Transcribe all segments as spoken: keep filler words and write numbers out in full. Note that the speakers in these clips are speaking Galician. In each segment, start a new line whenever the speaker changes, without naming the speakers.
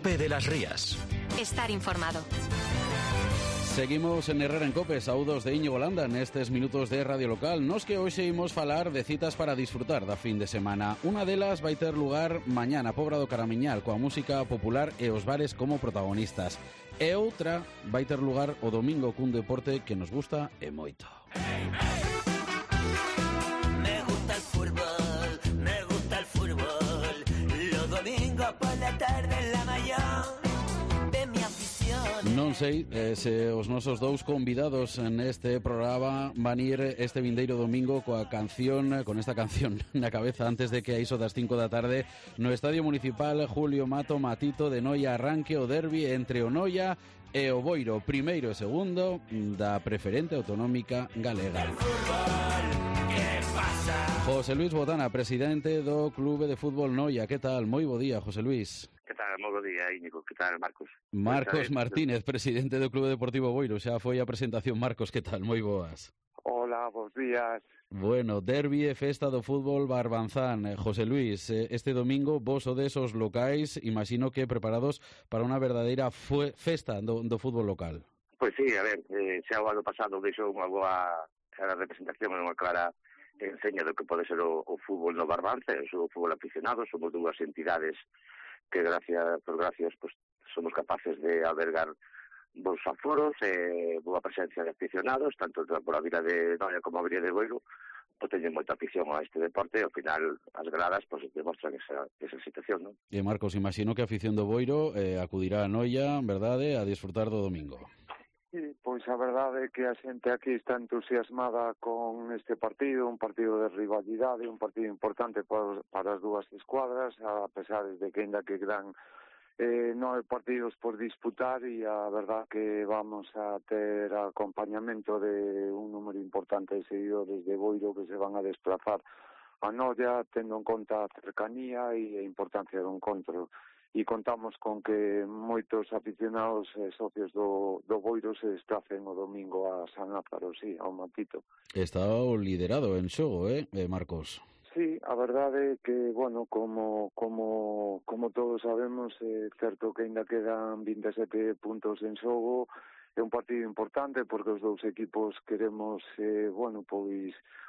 Cope de las Rías.
Estar informado.
Seguimos en Herrera en Cope, saúdos de Íñigo Landa nestes minutos de Radio Local. Nos que hoxe imos falar de citas para disfrutar da fin de semana. Unha delas vai ter lugar mañana, Pobra do Caramiñal, coa música popular e os bares como protagonistas. E outra vai ter lugar o domingo cun deporte que nos gusta e moito. Hey, hey.
Me gusta el fútbol, me gusta el fútbol. Los domingos por la tarde en la mayor.
Non sei eh, se os nosos dous convidados neste programa van ir este vindeiro domingo coa canción, con esta canción na cabeza antes de que a iso das cinco da tarde no Estadio Municipal Julio Mato Matito de Noia arranque o derbi entre o Noia e o Boiro, primeiro e segundo da preferente autonómica galega. José Luis Botana, presidente do Clube de Fútbol Noia. Que tal? Moi bo día, José Luis.
Que tal? Moi bo día, Íñigo. Que tal, Marcos?
Marcos Martínez, presidente do Clube Deportivo Boiro. Xa foi a presentación. Marcos, que tal? Moi boas.
Hola, bons días.
Bueno, derbi e festa do fútbol Barbanzán. José Luis, este domingo vos o desos locais, imagino que preparados para unha verdadeira festa do, do fútbol local.
Pois sí, a ver, eh, xa o ano pasado deixou unha boa representación e unha clara enseña do que pode ser o, o fútbol no Barbanza, o fútbol aficionado. Somos dúas entidades que gracias, por gracias pues, somos capaces de albergar bons aforos e boa presencia de aficionados, tanto por a vila de Noia como a vila de Boiro, pues, teñen moita afición a este deporte e ao final as gradas pues, demostran esa, esa situación, non?
E Marcos, imagino que a afición do Boiro eh, acudirá a Noia, verdade, a disfrutar do domingo.
Sí, pois a verdade é que a xente aquí está entusiasmada con este partido, un partido de rivalidade, un partido importante para, para as dúas escuadras, a pesar de que ainda que quedan eh, nove partidos por disputar, e a verdade que vamos a ter acompañamento de un número importante de seguidores de Boiro que se van a desplazar a Noia, tendo en conta a cercanía e a importancia do encontro. E contamos con que moitos aficionados e socios do, do Boiro se desplacen o domingo a San Lázaro, sí, ao Matito.
Está o liderado en xogo, eh, Marcos?
Sí, a verdade é que, bueno, como como como todos sabemos, é certo que ainda quedan vinte e sete puntos en xogo. É un partido importante porque os dous equipos queremos, eh, bueno, pois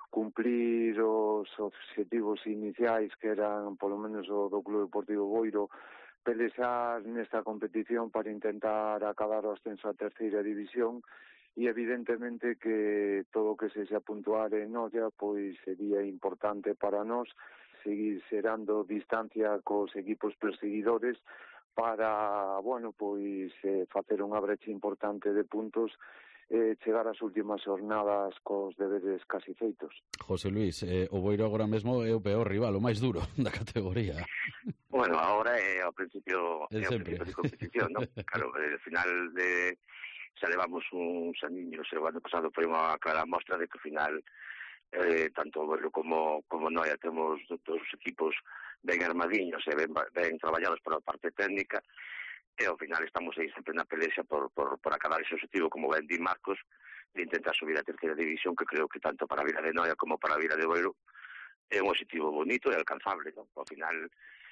cumplir os objetivos iniciais que eran, polo menos, o do Clube Deportivo Boiro, pelexar nesta competición para intentar acabar o ascenso a terceira división, e evidentemente que todo o que sexa puntuar en Noia pois sería importante para nós seguir xerando distancia cos equipos perseguidores para, bueno, pois eh, facer unha brecha importante de puntos eh, chegar ás últimas jornadas cos deberes casi feitos.
José Luis, eh, o Boiro agora mesmo é o peor rival, o máis duro da categoría.
Bueno, agora é ao principio,
é
ao principio de competición, ¿no? Claro, al final de xa levamos uns aniños, e o ano pasado foi unha clara mostra de que ao final eh, tanto o Boiro como, como Noia temos dos equipos ben armadiños e ben, ben traballados por a parte técnica, e ao final estamos aí sempre na pelexa por, por, por acabar ese objetivo, como ben di Marcos, de intentar subir a terceira división, que creo que tanto para a vila de Noia como para a vila de Boiro é un objetivo bonito e alcanzable, ¿no? Ao final,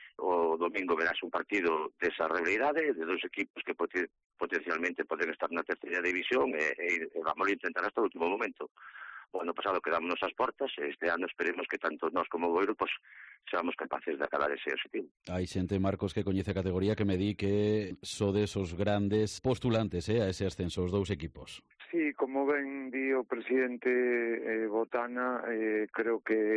o domingo verás un partido desa realidade, de dos equipos que poten, potencialmente poden estar na terceira división e, e, e vamos a intentar hasta o último momento. O ano pasado quedámonos ás portas e este ano esperemos que tanto nós como o Boiro pues, seamos capaces de acabar ese objetivo.
Hai xente, Marcos, que coñece a categoría que me di que sodes os grandes postulantes eh, a ese ascenso, os dous equipos.
Sí, como ben di o presidente eh, Botana, eh, creo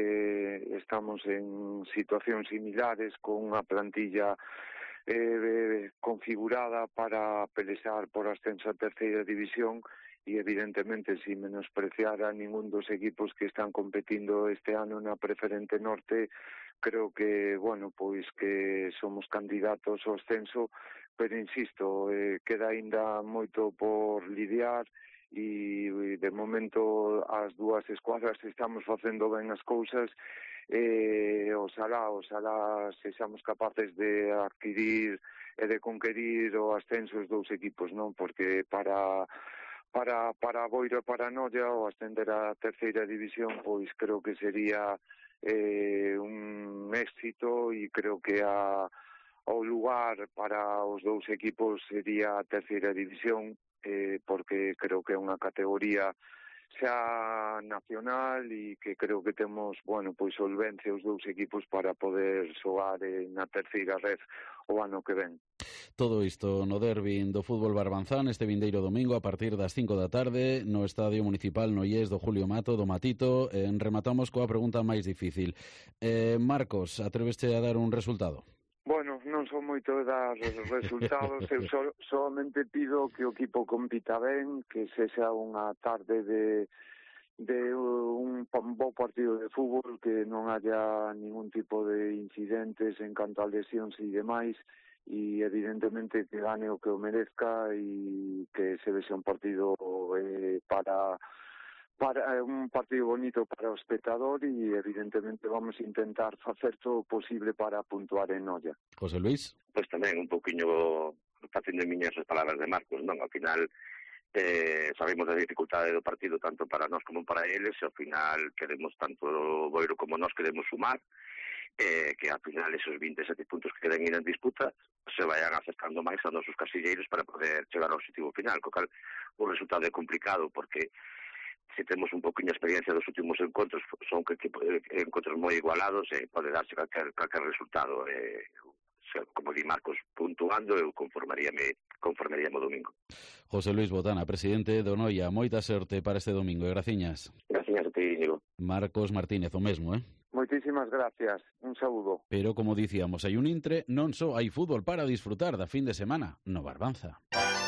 que estamos en situacións similares con unha plantilla eh, configurada para pelexar por ascenso a terceira división, e evidentemente sin menospreciar a ningún dos equipos que están competindo este ano na Preferente Norte, creo que, bueno, pois que somos candidatos ao ascenso, pero insisto, eh, queda aínda moito por lidiar e de momento as dúas escuadras estamos facendo ben as cousas e oxalá, oxalá sexamos capaces de adquirir e de conquerir o ascenso os dous equipos, non? Porque para para para Boiro e para Noia o ascender a terceira división pois creo que sería eh, un éxito, e creo que a o lugar para os dous equipos sería a terceira división, eh, porque creo que é unha categoría xa nacional e que creo que temos, bueno, pois solvencia os dous equipos para poder xogar eh, na terceira red o ano que ven.
Todo isto no derbi do fútbol barbanzán este vindeiro domingo a partir das cinco da tarde no Estadio Municipal Noiés do Julio Mato, do Matito. Eh, rematamos coa pregunta máis difícil. Eh, Marcos, atréveste a dar un resultado?
Bueno, non son moito de dar resultados, eu so, solamente pido que o equipo compita ben, que sexa unha tarde de, de un, un bo partido de fútbol, que non haya ningún tipo de incidentes en canto a lesións e demais, e evidentemente que gane o que o merezca e que se vexa un partido eh, para... para un partido bonito para o espectador e evidentemente vamos a intentar facer todo o posible para puntuar en olla.
José Luis?
Pois tamén un poquinho facendo miñas as palabras de Marcos, non? Ao final eh, sabemos da dificultade do partido tanto para nós como para eles, e ao final queremos tanto o Boiro como nós queremos sumar, eh, que ao final esos vinte e sete puntos que queden en disputa se vayan acercando máis a nosos casilleiros para poder chegar ao objetivo final, co cal o resultado é complicado porque se temos un poquinho de experiencia dos últimos encontros, son que, que encontros moi igualados e eh, pode darse calquer, calquer resultado. Eh, como di Marcos, puntuando, eu conformaríame, conformaríame o domingo.
José Luis Botana, presidente do Noia, moita sorte para este domingo e graciñas.
Graciñas a ti, Íñigo.
Marcos Martínez, o mesmo, eh?
Moitísimas gracias, un saúdo.
Pero como dicíamos, hai un intre, non só hai fútbol para disfrutar da fin de semana no Barbanza.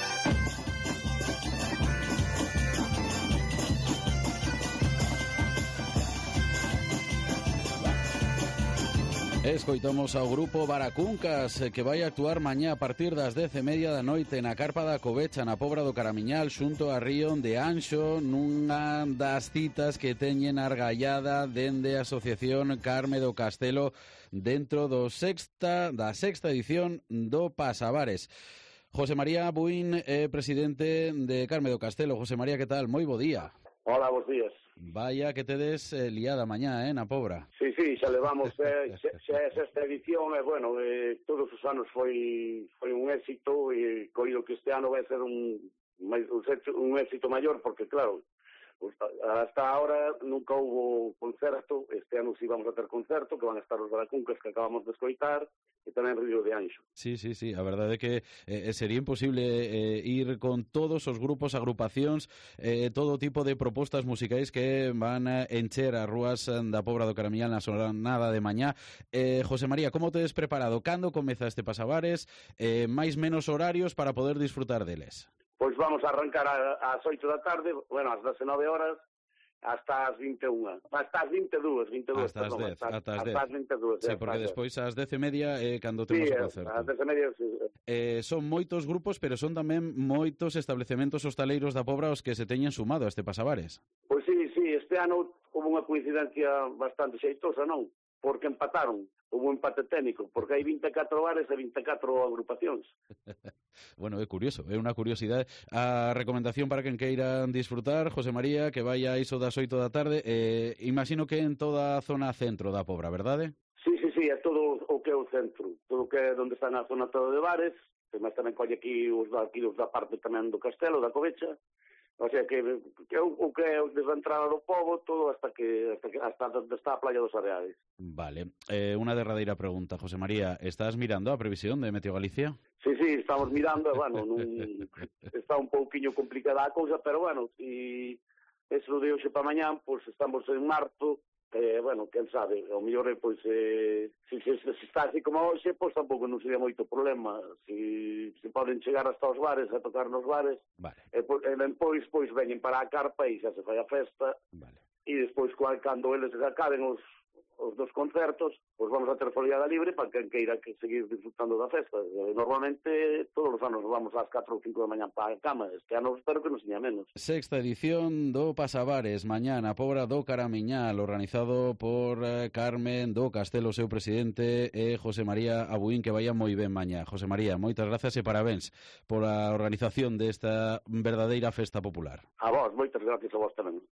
Escoitamos ao grupo Baracuncas que vai actuar mañá a partir das dez e media da noite na Carpa da Covecha na Pobra do Caramiñal xunto a Río de Anxo nunha das citas que teñen argallada dende a Asociación Carme do Castelo dentro do sexta da sexta edición do Pasavares. José María Buín é presidente de Carme do Castelo. José María, que tal? Moi bo día.
Hola, bons días.
Vaya que tedes eh, liada mañá, eh, na Pobra.
Sí, sí, xa levamos eh, xa, xa é esta edición e, bueno, eh, todos os anos foi foi un éxito e coido que este ano vai ser un, un éxito maior porque, claro, hasta ahora nunca hubo concerto, este ano sí vamos a ter concerto, que van a estar os Baracuncas que acabamos de escoitar, e tamén Río de Anxo.
Sí, sí, sí, a verdade é que eh, sería imposible eh, ir con todos os grupos, agrupacións, eh, todo tipo de propostas musicais que van a encher as rúas da Pobra do Caramiñal na xornada de mañá. Eh, José María, como tedes preparado? Cando comeza este Pasavares? Eh, máis menos horarios para poder disfrutar deles?
Pois vamos a arrancar ás oito da tarde, bueno, ás dezenove horas, hasta as vinte e unha, hasta as vinte e dúas, vinte e dúas,
hasta as dez, hasta as dez.
Hasta as vinte e dúas.
Sí, porque despois ás dez e media é eh, cando temos
sí,
o concerto.
Sí, ás dez e media, sí.
Eh, son moitos grupos, pero son tamén moitos establecementos hostaleiros da Pobra os que se teñen sumado a este Pasavares.
Pois sí, sí, este ano houve unha coincidencia bastante xeitosa, non? Porque empataron. Hubo un empate técnico, porque hai vinte e catro bares e vinte e catro agrupacións.
Bueno, é curioso, é unha curiosidade. A recomendación para quen queira disfrutar, José María, que vai a iso das oito da tarde, eh, imagino que en toda a zona centro da Pobra, verdade?
Sí, sí, sí, é todo o que é o centro, todo o que é onde está na zona toda de bares, mas tamén colle aquí os da, aquí os da parte tamén do Castelo, da Covecha. O sea, que, que o que é desde a entrada do pobo, todo hasta que hasta que hasta onde está a playa dos Areales.
Vale. Eh, unha derradeira pregunta, José María. Estás mirando a previsión de Meteo Galicia?
Sí, sí, estamos mirando, bueno, non, está un pouquiño complicada a cousa, pero bueno, si eso de hoxe para mañán, pois pues, estamos en marzo, eh, bueno, quen sabe, o mellor é, pois, eh, se, se, se está así como hoxe, pois tampouco non sería moito problema, si, se poden chegar hasta os bares, a tocar nos bares,
vale.
e, e despois, pois, veñen para a carpa e xa se fai a festa,
vale.
E despois, cando eles acaben os os dos concertos, pois vamos a ter foliada libre para quen queira que seguir disfrutando da festa. Normalmente, todos os anos vamos ás catro ou cinco da mañá para a cama. Este ano espero que non seña menos.
Sexta edición do Pasavares, mañá na Pobra do Caramiñal, organizado por eh, Carmen do Castelo, seu presidente, e José María Abuín, que vaya moi ben mañá. José María, moitas grazas e parabéns por a organización desta verdadeira festa popular.
A vos, moitas gracias a vos tamén.